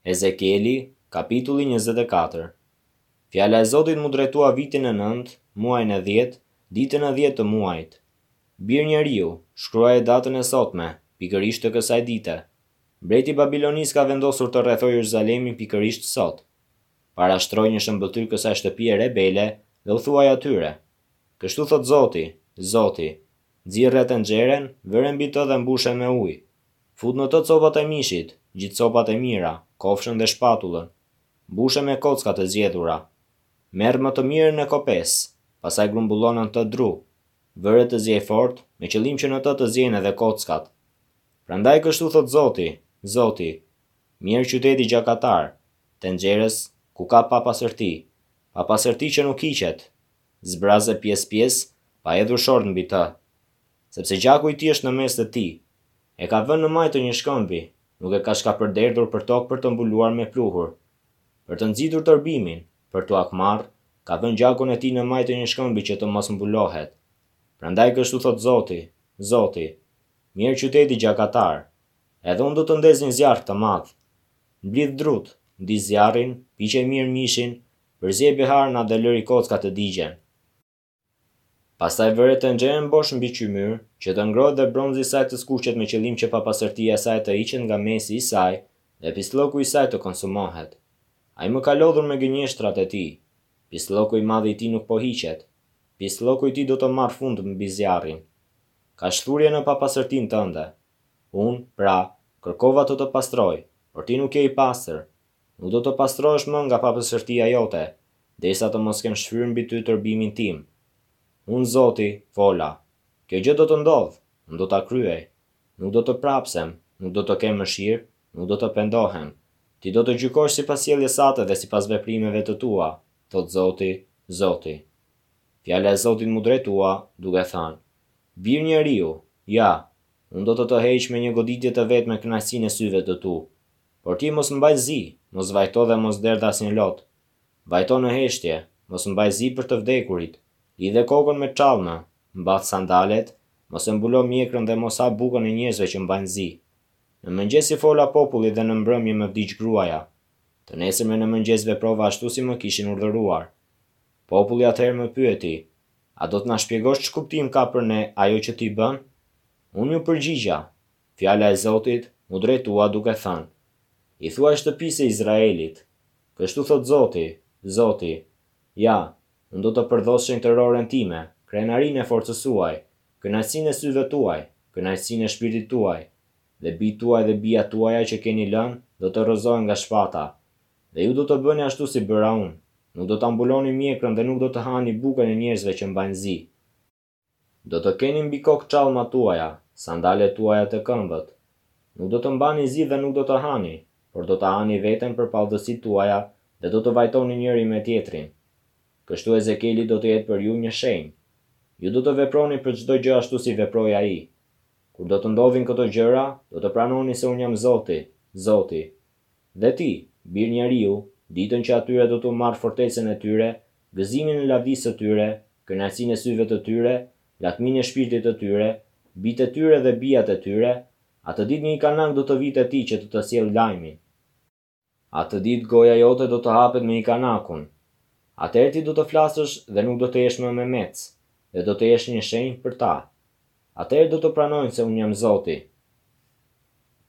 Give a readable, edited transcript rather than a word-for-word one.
Ezekieli, kapitulli 24. Fjala e Zotit mu drejtua vitin e 9, muajin e 10, ditën e 10 të muajit. Bir njeriu, shkruaje datën e sotme, pikërisht të kësaj dite. Mbreti Babilonis ka vendosur të rrethojë Jeruzalemin pikërisht sot. Parashtroj një shëmbëtyr kësaj shtëpie rebele dhe u thuaj atyre: Kështu thot Zoti, Zoti, nxirre tenxhere, vëre mbi të dhe mbushe me ujë. Fut në të copat e mishit, gjithë copat e mira, kofshën dhe shpatullën. Mbushe me kockat e zgjedhura. Merr më të mirën e kopes, pastaj grumbullon në të dru. Vëre të zjej fort, me qëllim që në të të zjejnë edhe kockat. Prandaj kështu thot Zoti, Zoti, mirë qyteti gjakatar, tenxherës ku ka papastërti që nuk hiqet, zbraze pjesë, pa hedhur short mbi të, sepse gjaku i tij është në mes të tij. E ka vënë në majtë një shkëmbi, nuk e ka shkapërderdhur për tokë për të mbuluar me pluhur. Për të nxitur tërbimin, për t'u akmarr, ka vënë gjakun e tij në majtë një shkëmbi që të mos mbulohet. Prandaj kështu thot Zoti, Zoti, mirë qyteti gjakatar, edhe unë do të ndez një zjarr të madh. Mblidh drut, ndi zjarrin, piqe mirë mishin, përziej beharna dhe lëri kockat të digjen. Pastaj vëre tenxherën bosh mbi qymyr, që të ngrohet dhe bronzi i saj të skuqet me qëllim që papastërtia e saj të hiqet nga mesi i saj dhe pislloku i saj të konsumohet. Ai më ka lodhur me gënjeshtrat e tij. Pislloku i madh i tij nuk po hiqet. Pislloku i tij do të marr fund mbi zjarrin. Ka shturje në papastërtinë tënde. Unë, pra, kërkova të të pastroj, por ti nuk je i pastër. Nuk do të pastrohesh më nga papastërtia jote, derisa të mos kem shfryrë mbi ty tërbimin tim. Unë Zoti, fola. Kjo gjë do të ndodhë, unë do ta kryej. Nuk do të prapsem, nuk do të kem mëshirë, nuk do të pendohem. Ti do të gjykosh sipas sjelljes sate dhe sipas veprimeve të tua, thot Zoti, Zoti. Fjala e Zotit mu drejtua, duke thënë: Bir njeriu, ja, unë do të të heq me një goditje të vet me kënaqësinë e syve të tu. Por ti mos mbaj zi, mos vajto dhe mos derdh asnjë lot. Vajto në heshtje, mos mbaj zi për të vdekurit. Lidhe kokën me çallmë, mbath sandalet, mos e mbulo mjekrën dhe mos ha bukën e njerëzve që mbajnë zi. Në mëngjes i fola popullit dhe në mbrëmje më vdiq gruaja. Të nesërme në mëngjes veprova ashtu si më kishin urdhëruar. Populli atëherë më pyeti: A do të na shpjegosh ç'kuptim ka për ne ajo që ti bën? Unë ju përgjigja: Fjala e Zotit mu drejtua duke thënë: I thuaj shtëpisë e Izraelit: Kështu thot Zoti, Zoti, ja, unë do të përdhos shenjtëroren time, krenarinë e forcës suaj, kënaqësinë e syve tuaj, kënaqësinë e shpirtit tuaj, dhe bijtë tuaj dhe bijat tuaja që keni lënë do të rrëzohen nga shpata, dhe ju do të bëni ashtu si bëra unë. Nuk do të ambuloni mjekrën dhe nuk do të hani bukën e njerëzve që mbajnë zi. Do të keni mbi kokë çallmat tuaja, sandalet tuaja të këmbët. Nuk do të mbani zi dhe nuk do të hani, por do të hani veten për pallëdhësitë tuaja dhe do të vajtoni njëri me tjetrin. Kështu Ezekieli do të jetë për ju një shenjë. Ju do të veproni për çdo gjë ashtu si veproi ai. Kur do të ndodhin këto gjëra, do të pranoni se unë jam Zoti, Zoti. Dhe ti, bir njeriu, ditën që atyre do të marrë fortecën e tyre, gëzimin e lavdisë së tyre, kënaqësinë e syve të tyre, lakminë e shpirtit të tyre, bijtë e tyre dhe bijat e tyre, atë ditë një kanak do të vitë ti që të sjellë lajmin. Atë ditë goja jote do të hapet me kanakun. Atëherë ti do të flasësh dhe nuk do të jesh më me mec, dhe do të jesh një shenjë për ta. Atëherë do të pranojnë se unë jam Zoti.